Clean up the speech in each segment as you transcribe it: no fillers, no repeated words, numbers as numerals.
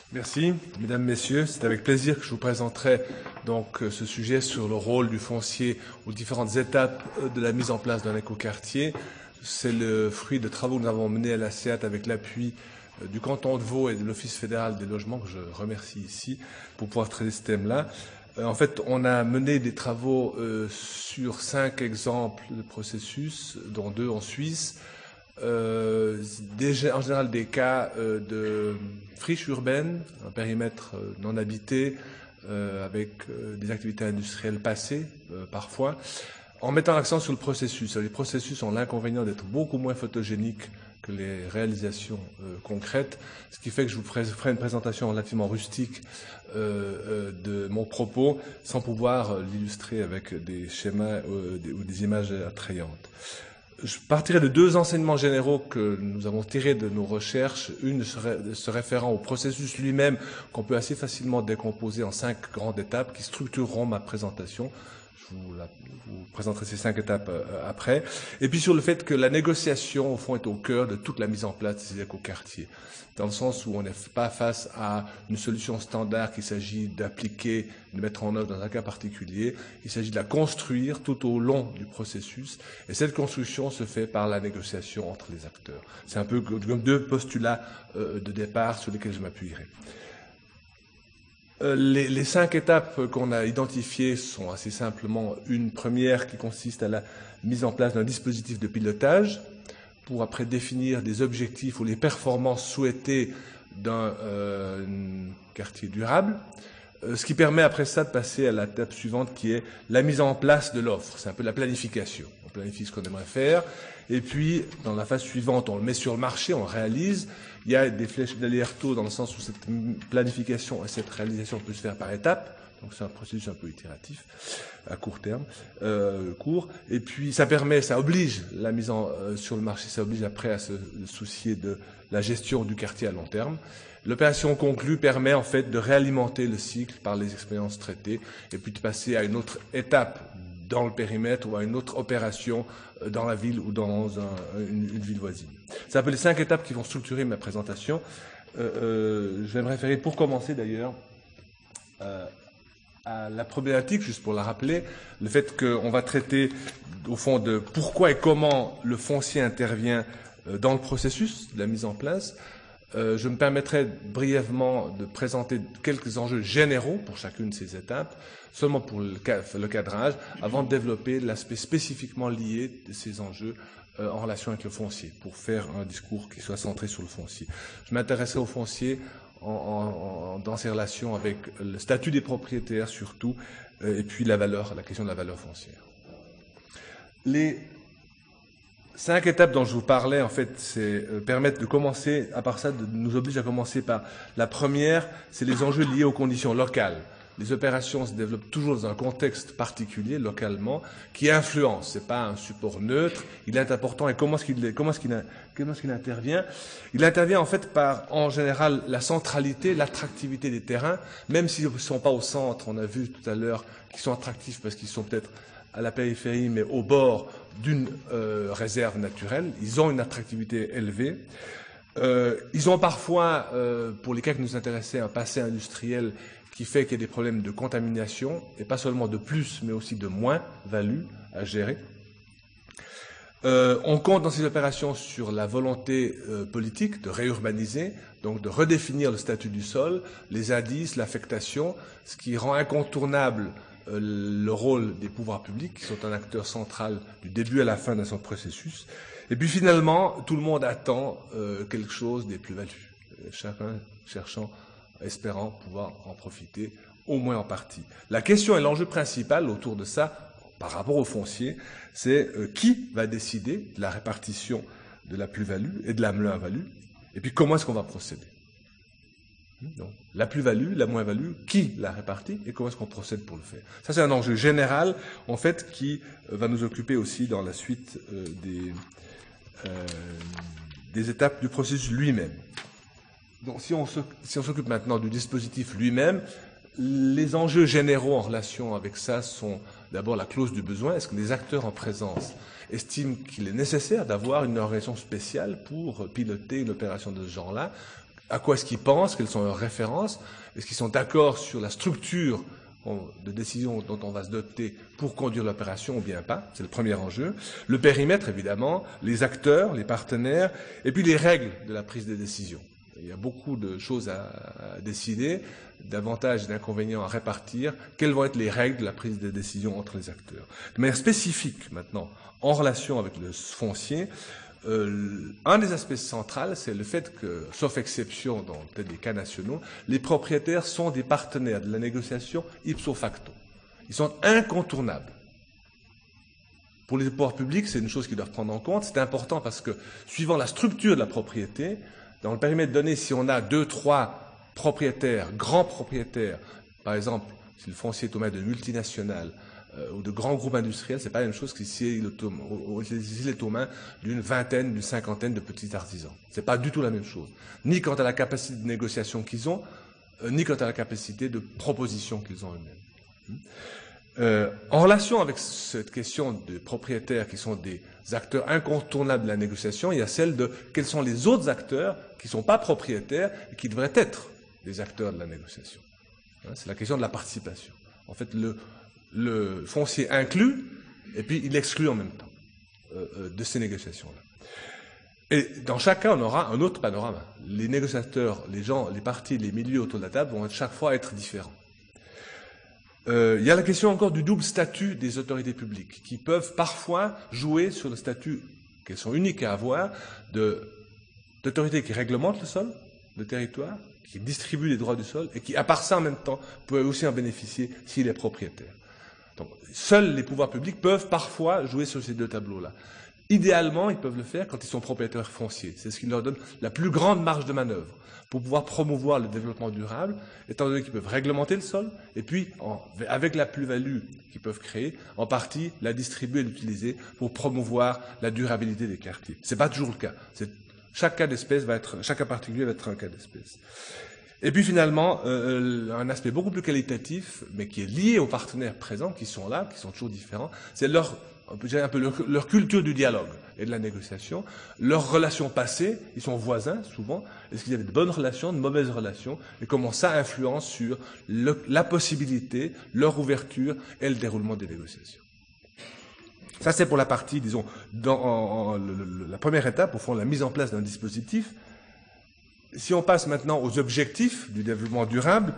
Merci, mesdames, messieurs. C'est avec plaisir que je vous présenterai donc ce sujet sur le rôle du foncier aux différentes étapes de la mise en place d'un écoquartier. C'est le fruit de travaux que nous avons menés à la SEAT avec l'appui du canton de Vaud et de l'Office fédéral des logements, que je remercie ici, pour pouvoir traiter ce thème-là. En fait, on a mené des travaux sur 5 exemples de processus, dont 2 en Suisse. En général des cas de friches urbaines, un périmètre non habité, avec des activités industrielles passées parfois, en mettant l'accent sur le processus. Les processus ont l'inconvénient d'être beaucoup moins photogéniques que les réalisations concrètes, ce qui fait que je vous ferai une présentation relativement rustique de mon propos, sans pouvoir l'illustrer avec des schémas ou des images attrayantes. Je partirai de 2 enseignements généraux que nous avons tirés de nos recherches. Une se référant au processus lui-même, qu'on peut assez facilement décomposer en 5 grandes étapes qui structureront ma présentation. Je vous présenterai ces 5 étapes après. Et puis sur le fait que la négociation, au fond, est au cœur de toute la mise en place de ces écoquartiers. Dans le sens où on n'est pas face à une solution standard qu'il s'agit d'appliquer, de mettre en œuvre dans un cas particulier. Il s'agit de la construire tout au long du processus. Et cette construction se fait par la négociation entre les acteurs. C'est un peu comme 2 postulats de départ sur lesquels je m'appuierai. Les 5 étapes qu'on a identifiées sont assez simplement une première qui consiste à la mise en place d'un dispositif de pilotage pour après définir des objectifs ou les performances souhaitées d'un quartier durable, ce qui permet après ça de passer à l'étape suivante qui est la mise en place de l'offre. C'est un peu la planification. On planifie ce qu'on aimerait faire et puis dans la phase suivante on le met sur le marché, on le réalise. Il y a des flèches d'aller-retour dans le sens où cette planification et cette réalisation peut se faire par étapes. Donc c'est un processus un peu itératif, à court terme, court. Et puis ça oblige la mise sur le marché, ça oblige après à se soucier de la gestion du quartier à long terme. L'opération conclue permet en fait de réalimenter le cycle par les expériences traitées et puis de passer à une autre étape dans le périmètre ou à une autre opération dans la ville ou dans une ville voisine. C'est un peu les 5 étapes qui vont structurer ma présentation. Je vais me référer pour commencer d'ailleurs à la problématique, juste pour la rappeler, le fait qu'on va traiter au fond de pourquoi et comment le foncier intervient dans le processus de la mise en place. Je me permettrai brièvement de présenter quelques enjeux généraux pour chacune de ces étapes, seulement pour le cadrage, avant de développer l'aspect spécifiquement lié de ces enjeux en relation avec le foncier, pour faire un discours qui soit centré sur le foncier. Je m'intéresserai au foncier dans ses relations avec le statut des propriétaires surtout, et puis la question de la valeur foncière. Les 5 étapes dont je vous parlais, en fait, permettent de commencer, à part ça, nous obligent à commencer par la première, c'est les enjeux liés aux conditions locales. Les opérations se développent toujours dans un contexte particulier, localement, qui influence. C'est pas un support neutre. Il est important. Et comment est-ce qu'il intervient? Il intervient, en fait, par, en général, la centralité, l'attractivité des terrains, même s'ils ne sont pas au centre. On a vu tout à l'heure qu'ils sont attractifs parce qu'ils sont peut-être à la périphérie, mais au bord d'une réserve naturelle. Ils ont une attractivité élevée. Ils ont parfois, pour les cas que nous intéressaient, un passé industriel qui fait qu'il y a des problèmes de contamination, et pas seulement de plus, mais aussi de moins-value à gérer. On compte dans ces opérations sur la volonté politique de réurbaniser, donc de redéfinir le statut du sol, les indices, l'affectation, ce qui rend incontournable le rôle des pouvoirs publics, qui sont un acteur central du début à la fin de son processus. Et puis finalement, tout le monde attend quelque chose des plus-values, chacun cherchant, espérant pouvoir en profiter, au moins en partie. La question et l'enjeu principal autour de ça, par rapport au foncier, c'est qui va décider de la répartition de la plus-value et de la moins-value, et puis comment est-ce qu'on va procéder. Donc, la plus-value, la moins-value, qui la répartit et comment est-ce qu'on procède pour le faire. Ça, c'est un enjeu général, en fait, qui va nous occuper aussi dans la suite des étapes du processus lui-même. Donc, si on s'occupe maintenant du dispositif lui-même, les enjeux généraux en relation avec ça sont d'abord la clause du besoin. Est-ce que les acteurs en présence estiment qu'il est nécessaire d'avoir une organisation spéciale pour piloter une opération de ce genre-là? à quoi est-ce qu'ils pensent, quelles sont leurs références, est-ce qu'ils sont d'accord sur la structure de décision dont on va se doter pour conduire l'opération ou bien pas, c'est le premier enjeu. Le périmètre, évidemment, les acteurs, les partenaires, et puis les règles de la prise de décision. Il y a beaucoup de choses à décider, d'avantages et d'inconvénients à répartir. Quelles vont être les règles de la prise de décision entre les acteurs? De manière spécifique, maintenant, en relation avec le foncier, un des aspects centraux, c'est le fait que, sauf exception dans peut-être des cas nationaux, les propriétaires sont des partenaires de la négociation ipso facto. Ils sont incontournables. Pour les pouvoirs publics, c'est une chose qu'ils doivent prendre en compte. C'est important parce que, suivant la structure de la propriété, dans le périmètre donné, si on a 2, 3 propriétaires, grands propriétaires, par exemple, si le foncier est aux mains de multinationales ou de grands groupes industriels, c'est pas la même chose que si il est aux mains d'une vingtaine, d'une cinquantaine de petits artisans. C'est pas du tout la même chose. Ni quant à la capacité de négociation qu'ils ont, ni quant à la capacité de proposition qu'ils ont eux-mêmes. En relation avec cette question de propriétaires qui sont des acteurs incontournables de la négociation, il y a celle de quels sont les autres acteurs qui ne sont pas propriétaires et qui devraient être des acteurs de la négociation. C'est la question de la participation. En fait, le foncier inclut et puis il exclut en même temps de ces négociations-là. Et dans chaque cas, on aura un autre panorama. Les négociateurs, les gens, les parties, les milieux autour de la table vont chaque fois être différents. Il y a la question encore du double statut des autorités publiques, qui peuvent parfois jouer sur le statut, qu'elles sont uniques à avoir, d'autorités qui réglementent le sol, le territoire, qui distribuent les droits du sol, et qui, à part ça, en même temps, peuvent aussi en bénéficier s'il est propriétaire. Donc, seuls les pouvoirs publics peuvent parfois jouer sur ces deux tableaux-là. Idéalement, ils peuvent le faire quand ils sont propriétaires fonciers. C'est ce qui leur donne la plus grande marge de manœuvre pour pouvoir promouvoir le développement durable, étant donné qu'ils peuvent réglementer le sol, et puis, avec la plus-value qu'ils peuvent créer, en partie, la distribuer et l'utiliser pour promouvoir la durabilité des quartiers. C'est pas toujours le cas. Chaque cas d'espèce chaque cas particulier va être un cas d'espèce. Et puis finalement, un aspect beaucoup plus qualitatif, mais qui est lié aux partenaires présents, qui sont là, qui sont toujours différents, c'est on peut dire un peu leur culture du dialogue et de la négociation, leurs relations passées, ils sont voisins souvent, est-ce qu'ils avaient de bonnes relations, de mauvaises relations, et comment ça influence sur la possibilité, leur ouverture et le déroulement des négociations. Ça c'est pour la partie, disons, dans la première étape, au fond, la mise en place d'un dispositif. Si on passe maintenant aux objectifs du développement durable,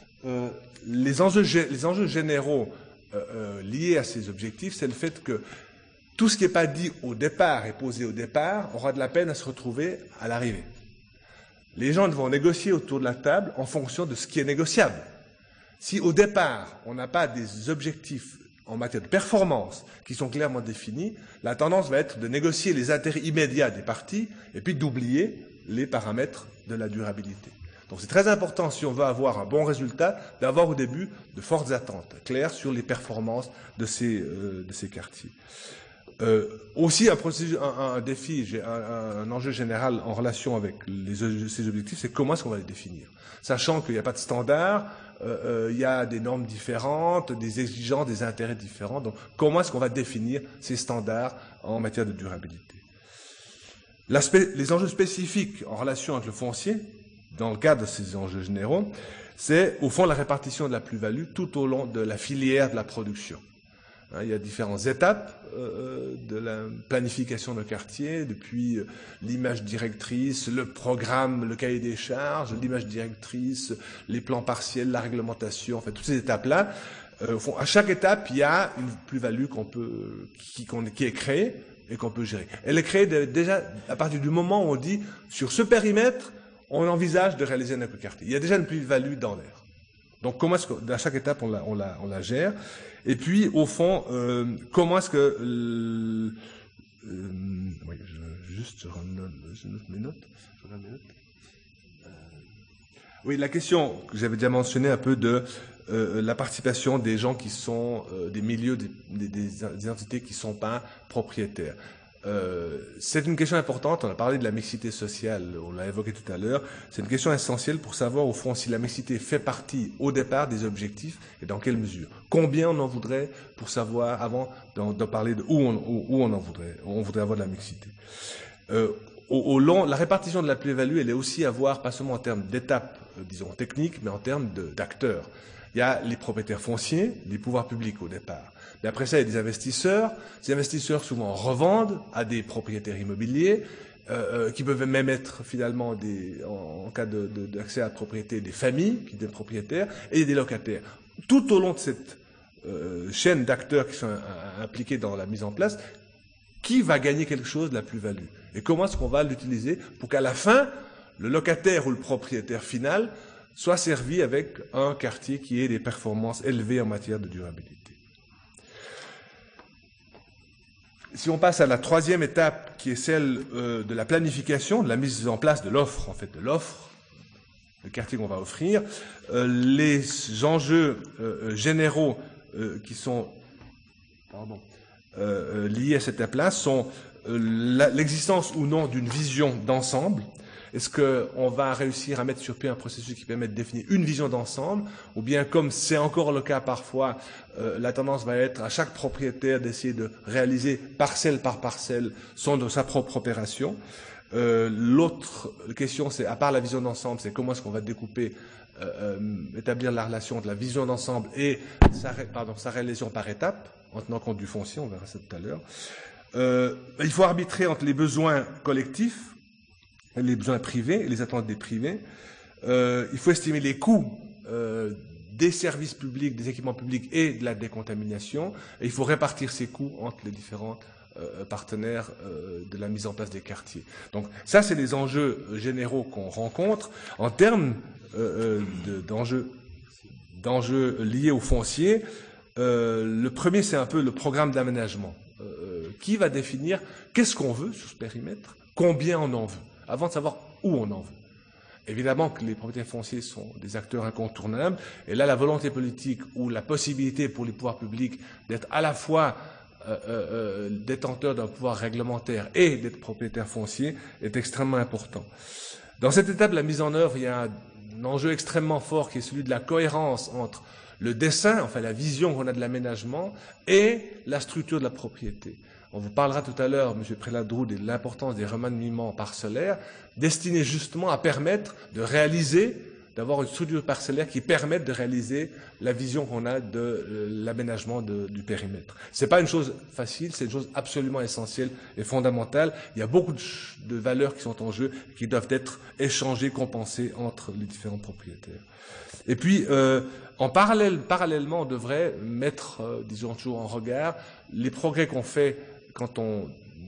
les enjeux généraux liés à ces objectifs, c'est le fait que tout ce qui n'est pas dit au départ et posé au départ aura de la peine à se retrouver à l'arrivée. Les gens vont négocier autour de la table en fonction de ce qui est négociable. Si au départ, on n'a pas des objectifs en matière de performance qui sont clairement définis, la tendance va être de négocier les intérêts immédiats des parties et puis d'oublier les paramètres de la durabilité. Donc c'est très important, si on veut avoir un bon résultat, d'avoir au début de fortes attentes claires sur les performances de ces quartiers. Aussi un défi, un enjeu général en relation avec ces objectifs, c'est comment est-ce qu'on va les définir. Sachant qu'il n'y a pas de standard, il y a des normes différentes, des exigences, des intérêts différents. Donc comment est-ce qu'on va définir ces standards en matière de durabilité? Les enjeux spécifiques en relation avec le foncier, dans le cadre de ces enjeux généraux, c'est au fond la répartition de la plus-value tout au long de la filière de la production. Il y a différentes étapes de la planification d'un quartier, depuis l'image directrice, le programme, le cahier des charges, l'image directrice, les plans partiels, la réglementation, enfin toutes ces étapes-là. Au fond, à chaque étape, il y a une plus-value qui est créée et qu'on peut gérer. Elle est créée déjà à partir du moment où on dit, sur ce périmètre, on envisage de réaliser un écoquartier. Il y a déjà une plus-value dans l'air. Donc, comment est-ce que, à chaque étape, on la gère? Et puis, au fond, comment est-ce que... oui, je note mes notes. Oui, la question que j'avais déjà mentionnée un peu de la participation des gens qui sont des milieux, des entités qui ne sont pas propriétaires. C'est une question importante, on a parlé de la mixité sociale, on l'a évoqué tout à l'heure, c'est une question essentielle pour savoir au fond si la mixité fait partie au départ des objectifs et dans quelle mesure. Combien on en voudrait pour savoir, avant de parler de où on en voudrait, on voudrait avoir de la mixité. la répartition de la plus-value, elle est aussi à voir, pas seulement en termes d'étapes, disons, techniques, mais en termes d'acteurs. Il y a les propriétaires fonciers, les pouvoirs publics au départ. Mais après ça, il y a des investisseurs. Ces investisseurs, souvent, revendent à des propriétaires immobiliers, qui peuvent même être, finalement, en cas d'accès à la propriété, des familles qui deviennent propriétaires, et des locataires. Tout au long de cette chaîne d'acteurs qui sont impliqués dans la mise en place, qui va gagner quelque chose de la plus-value? Et comment est-ce qu'on va l'utiliser pour qu'à la fin, le locataire ou le propriétaire final soit servi avec un quartier qui ait des performances élevées en matière de durabilité? Si on passe à la troisième étape, qui est celle de la planification, de la mise en place de l'offre, en fait, de l'offre, le quartier qu'on va offrir, les enjeux généraux qui sont liés à cette étape-là sont l'existence ou non d'une vision d'ensemble. Est-ce qu'on va réussir à mettre sur pied un processus qui permet de définir une vision d'ensemble, ou bien, comme c'est encore le cas parfois, la tendance va être à chaque propriétaire d'essayer de réaliser parcelle par parcelle sa propre opération. L'autre question, c'est, à part la vision d'ensemble, c'est comment est-ce qu'on va découper, établir la relation entre la vision d'ensemble et sa réalisation par étape, en tenant compte du foncier, on verra ça tout à l'heure. Il faut arbitrer entre les besoins collectifs, les besoins privés et les attentes des privés. Il faut estimer les coûts des services publics, des équipements publics et de la décontamination. Et il faut répartir ces coûts entre les différents partenaires de la mise en place des quartiers. Donc ça, c'est les enjeux généraux qu'on rencontre. En termes d'enjeux liés au foncier, le premier, c'est un peu le programme d'aménagement qui va définir qu'est-ce qu'on veut sur ce périmètre, combien on en veut, avant de savoir où on en veut. Évidemment que les propriétaires fonciers sont des acteurs incontournables, et là, la volonté politique ou la possibilité pour les pouvoirs publics d'être à la fois détenteurs d'un pouvoir réglementaire et d'être propriétaires fonciers est extrêmement important. Dans cette étape de la mise en œuvre, il y a un enjeu extrêmement fort qui est celui de la cohérence entre le dessin, enfin la vision qu'on a de l'aménagement, et la structure de la propriété. On vous parlera tout à l'heure, M. Préladroud, de l'importance des remaniements parcellaires, destinés justement à permettre de réaliser, d'avoir une structure parcellaire qui permette de réaliser la vision qu'on a de l'aménagement du périmètre. C'est pas une chose facile, c'est une chose absolument essentielle et fondamentale. Il y a beaucoup de valeurs qui sont en jeu, qui doivent être échangées, compensées entre les différents propriétaires. Et puis, parallèlement, on devrait mettre, disons toujours en regard, les progrès qu'on fait quand on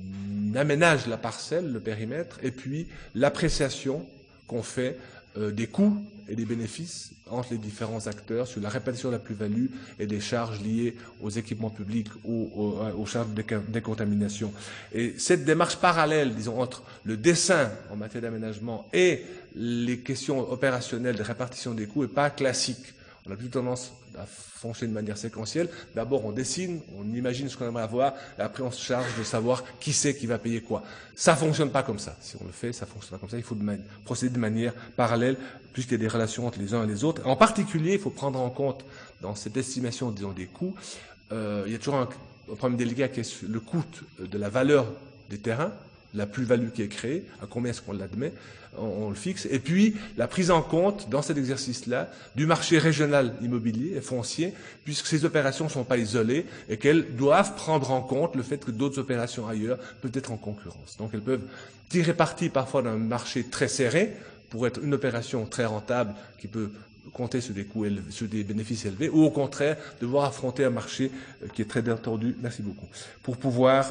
aménage la parcelle, le périmètre, et puis l'appréciation qu'on fait des coûts et des bénéfices entre les différents acteurs sur la répartition de la plus-value et des charges liées aux équipements publics ou aux charges de décontamination. Et cette démarche parallèle, disons, entre le dessin en matière d'aménagement et les questions opérationnelles de répartition des coûts n'est pas classique. On a plutôt tendance à fonctionner de manière séquentielle. D'abord, on dessine, on imagine ce qu'on aimerait avoir, et après, on se charge de savoir qui c'est qui va payer quoi. Ça fonctionne pas comme ça. Si on le fait, ça fonctionne pas comme ça. Il faut procéder de manière parallèle, puisqu'il y a des relations entre les uns et les autres. En particulier, il faut prendre en compte, dans cette estimation, disons, des coûts, il y a toujours un problème délicat qui est le coût de la valeur des terrains, la plus-value qui est créée, à combien est-ce qu'on l'admet, on le fixe, et puis la prise en compte, dans cet exercice-là, du marché régional immobilier et foncier, puisque ces opérations ne sont pas isolées et qu'elles doivent prendre en compte le fait que d'autres opérations ailleurs peuvent être en concurrence. Donc elles peuvent tirer parti parfois d'un marché très serré pour être une opération très rentable qui peut compter sur des coûts élevés, sur des bénéfices élevés, ou au contraire, devoir affronter un marché qui est très détendu, merci beaucoup, pour pouvoir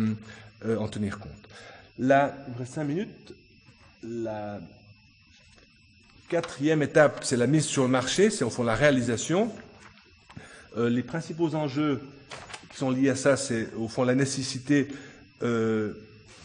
en tenir compte. Là, il me reste 5 minutes. La quatrième étape, c'est la mise sur le marché, c'est au fond la réalisation. Les principaux enjeux qui sont liés à ça, c'est au fond la nécessité de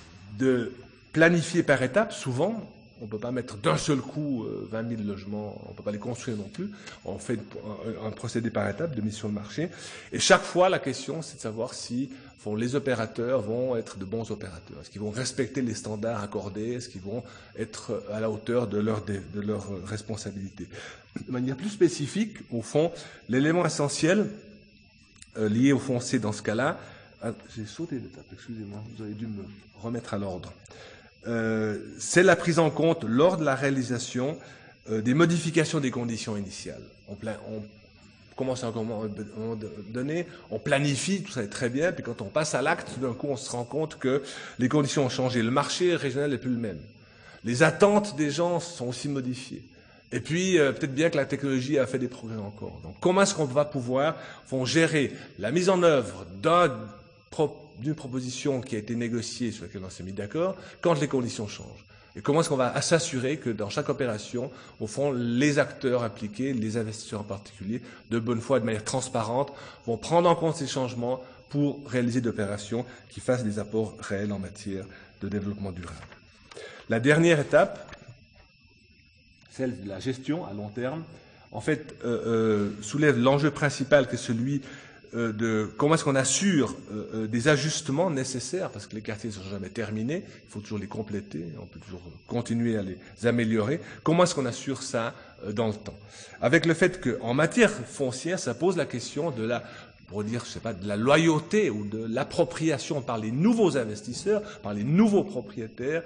planifier par étapes. Souvent, on ne peut pas mettre d'un seul coup 20 000 logements, on ne peut pas les construire non plus. On fait un procédé par étapes de mise sur le marché. Et chaque fois, la question, c'est de savoir si les opérateurs vont être de bons opérateurs. Est-ce qu'ils vont respecter les standards accordés? Est-ce qu'ils vont être à la hauteur de leur responsabilité? De manière plus spécifique, au fond, l'élément essentiel lié au foncier dans ce cas-là, j'ai sauté l'étape, excusez-moi, vous avez dû me remettre à l'ordre. c'est la prise en compte lors de la réalisation des modifications des conditions initiales. On commence à un moment donné, on planifie, tout ça est très bien, puis quand on passe à l'acte, tout d'un coup on se rend compte que les conditions ont changé. Le marché régional n'est plus le même. Les attentes des gens sont aussi modifiées. Et puis, peut-être bien que la technologie a fait des progrès encore. Donc, comment est-ce qu'on va pouvoir gérer la mise en œuvre d'une proposition qui a été négociée, sur laquelle on s'est mis d'accord, quand les conditions changent? Et comment est-ce qu'on va s'assurer que dans chaque opération, au fond, les acteurs impliqués, les investisseurs en particulier, de bonne foi et de manière transparente, vont prendre en compte ces changements pour réaliser des opérations qui fassent des apports réels en matière de développement durable. La dernière étape, celle de la gestion à long terme, en fait, soulève l'enjeu principal qui est celui de comment est-ce qu'on assure des ajustements nécessaires, parce que les quartiers ne sont jamais terminés, il faut toujours les compléter, on peut toujours continuer à les améliorer. Comment est-ce qu'on assure ça dans le temps? Avec le fait qu'en matière foncière, ça pose la question de la, pour dire, je sais pas, de la loyauté ou de l'appropriation par les nouveaux investisseurs, par les nouveaux propriétaires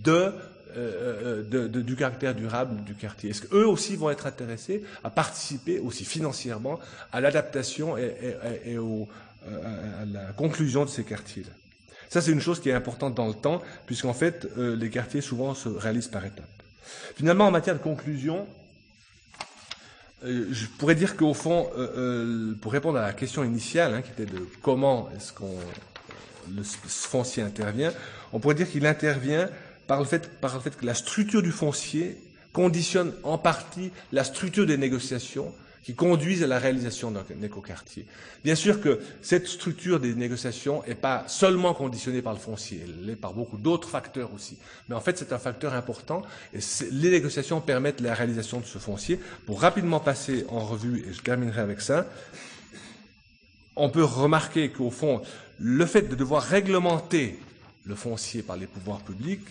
du caractère durable du quartier. Est-ce qu'eux aussi vont être intéressés à participer aussi financièrement à l'adaptation et à la conclusion de ces quartiers-là? Ça, c'est une chose qui est importante dans le temps, puisqu'en fait, les quartiers souvent se réalisent par étapes. Finalement, en matière de conclusion, je pourrais dire qu'au fond, pour répondre à la question initiale, qui était de comment est-ce le foncier intervient, on pourrait dire qu'il intervient par le fait que la structure du foncier conditionne en partie la structure des négociations qui conduisent à la réalisation d'un écoquartier. Bien sûr que cette structure des négociations n'est pas seulement conditionnée par le foncier, elle l'est par beaucoup d'autres facteurs aussi. Mais en fait, c'est un facteur important et les négociations permettent la réalisation de ce foncier. Pour rapidement passer en revue, et je terminerai avec ça, on peut remarquer qu'au fond, le fait de devoir réglementer le foncier par les pouvoirs publics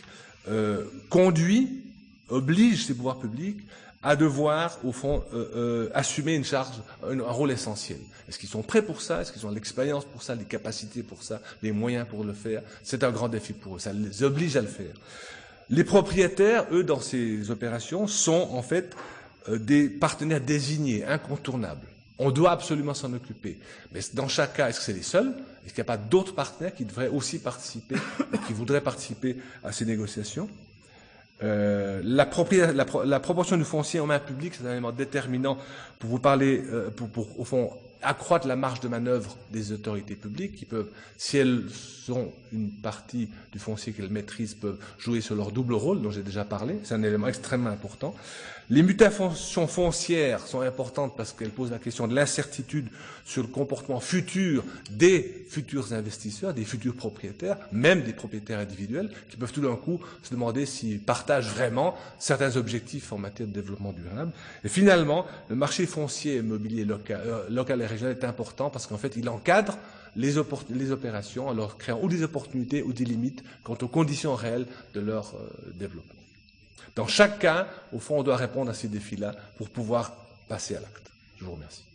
oblige ces pouvoirs publics à devoir, au fond, assumer une charge, un rôle essentiel. Est-ce qu'ils sont prêts pour ça? Est-ce qu'ils ont l'expérience pour ça, les capacités pour ça, les moyens pour le faire? C'est un grand défi pour eux, ça les oblige à le faire. Les propriétaires, eux, dans ces opérations, sont en fait des partenaires désignés, incontournables. On doit absolument s'en occuper. Mais dans chaque cas, est-ce que c'est les seuls? Est-ce qu'il n'y a pas d'autres partenaires qui devraient aussi participer, qui voudraient participer à ces négociations? La proportion du foncier en main publique, c'est un élément déterminant pour vous parler, pour au fond, accroître la marge de manœuvre des autorités publiques qui peuvent, si elles ont une partie du foncier qu'elles maîtrisent, peuvent jouer sur leur double rôle dont j'ai déjà parlé. C'est un élément extrêmement important. Les mutations foncières sont importantes parce qu'elles posent la question de l'incertitude sur le comportement futur des futurs investisseurs, des futurs propriétaires, même des propriétaires individuels, qui peuvent tout d'un coup se demander s'ils partagent vraiment certains objectifs en matière de développement durable. Et finalement, le marché foncier immobilier local et régional est important parce qu'en fait, il encadre les opérations en leur créant ou des opportunités ou des limites quant aux conditions réelles de leur développement. Dans chaque cas, au fond, on doit répondre à ces défis-là pour pouvoir passer à l'acte. Je vous remercie.